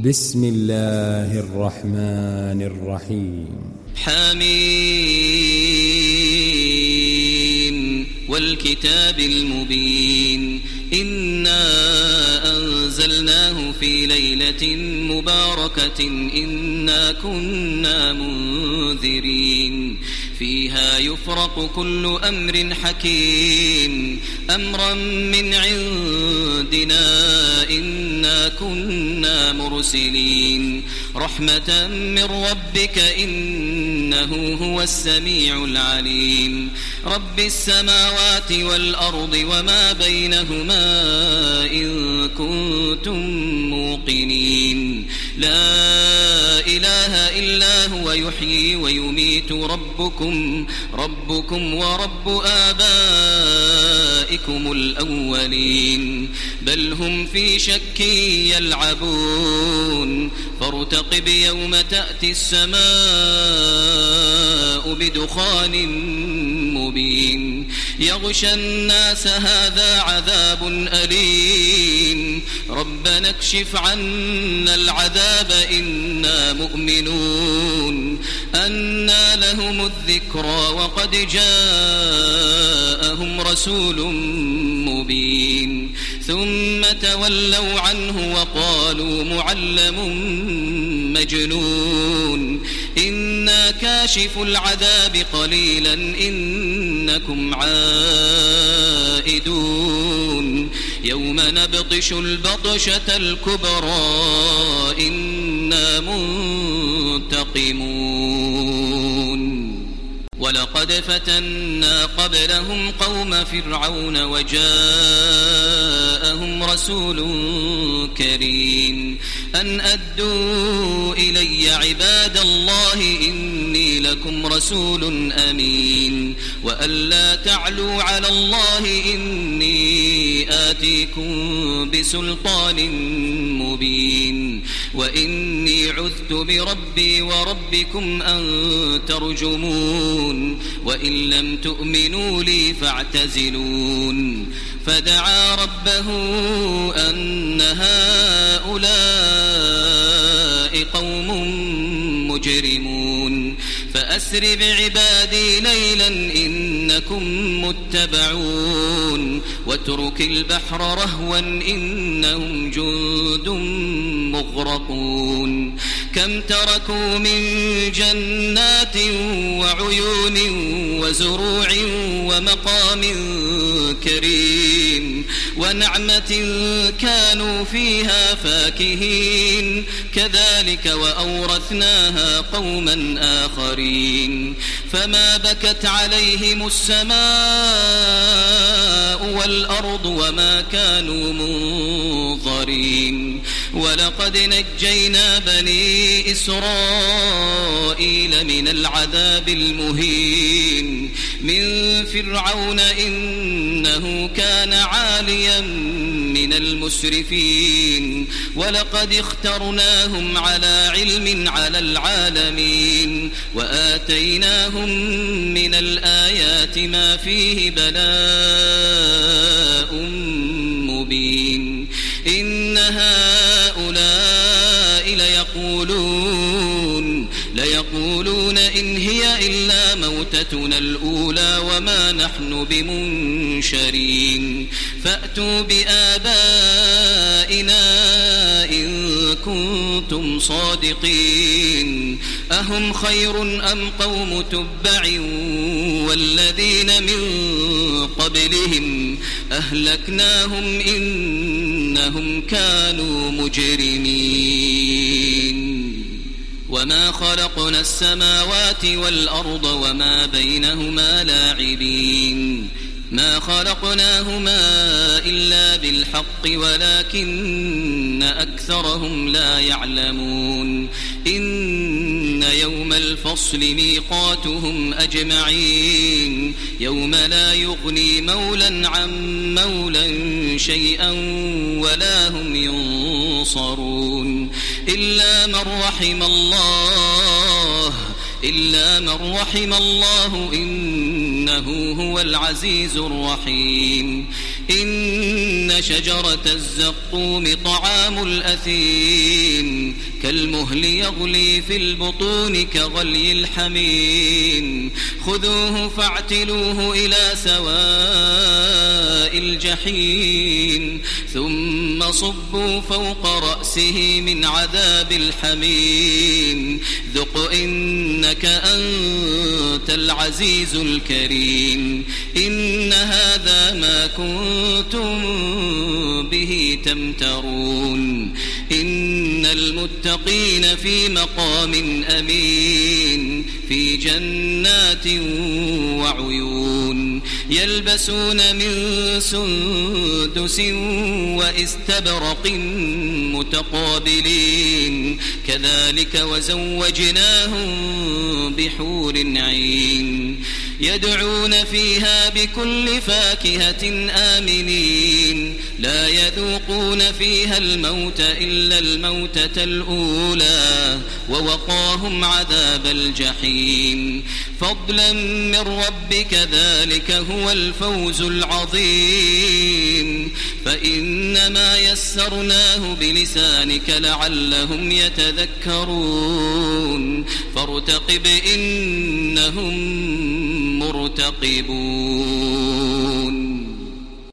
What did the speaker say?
بسم الله الرحمن الرحيم. حميم والكتاب المبين إنا أنزلناه في ليلة مباركة إنا كنا منذرين فيها يفرق كل أمر حكيم أمرا من عندنا إنا كنا مرسلين رحمة من ربك إنه هو السميع العليم رب السماوات والأرض وما بينهما إن كنتم موقنين لا إله إلا هو يحيي ويميت ربكم ورب آبائكم الأولين بل هم في شك يلعبون فارتقب يوم تأتي السماء بدخان مبين يغشى الناس هذا عذاب أليم ربنا اكشف عنا العذاب إنا مؤمنون أنى لهم الذكرى وقد جاءهم رسول مبين ثم تولوا عنه وقالوا معلم مجنون إنا كاشف العذاب قليلا إنكم عائدون يوم نبطش البطشة الكبرى إنا منتقمون ولقد فتنا قبلهم قوم فرعون وجاءهم رسول كريم أن أدوا إلي عباد الله إني لكم رسول أمين وأن لا تعلوا على الله إني آتيكم بسلطان مبين وإني عذت بربي وربكم أن ترجمون وإن لم تؤمنوا لي فاعتزلون فدعا ربه أن هؤلاء قوم مجرمون فأسر بعبادي ليلا إنكم متبعون واترك البحر رهوا إنهم جند مغرقون كم تركوا من جنات وعيون وزروع ومقام كريم ونعمة كانوا فيها فاكهين كذلك وأورثناها قوما آخرين فما بكت عليهم السماء والأرض وما كانوا منظرين ولقد نجينا بني إسرائيل من العذاب المهين من فرعون إنه كان عاليا من المسرفين ولقد اخترناهم على علم على العالمين وآتيناهم من الآيات ما فيه بلاء مبين إن هؤلاء ليقولون إن هي إلا موتتنا الأولى وما نحن بمنشرين فأتوا بآبائنا إن كنتم صادقين أهم خير أم قوم تبع والذين من قبلهم أهلكناهم إنهم كانوا مجرمين وما خلقنا السماوات والأرض وما بينهما لاعبين ما خلقناهما إلا بالحق ولكن أكثرهم لا يعلمون إن يوم الفصل ميقاتهم أجمعين يوم لا يغني مولا عن مولا شيئا ولا هم ينصرون إلا من رحم الله إنه هو العزيز الرحيم إن شجرة الزقوم طعام الأثيم كالمهل يغلي في البطون كغلي الحميم خذوه فاعتلوه إلى سواء الجحيم ثم صبوا فوق رأسه من عذاب الحميم ذق إنك أنت العزيز الكريم إن هذا ما كنتم به تمترون إن المتقين في مقام أمين في جنات وعيون يلبسون من سندس واستبرق متقابلين كذلك وزوجناهم بحور عين يدعون فيها بكل فاكهة آمنين لا يذوقون فيها الموت إلا الموتة الأولى ووقاهم عذاب الجحيم فضلا من ربك ذلك هو الفوز العظيم فإنما يسرناه بلسانك لعلهم يتذكرون فارتقب إنهم مرتقبون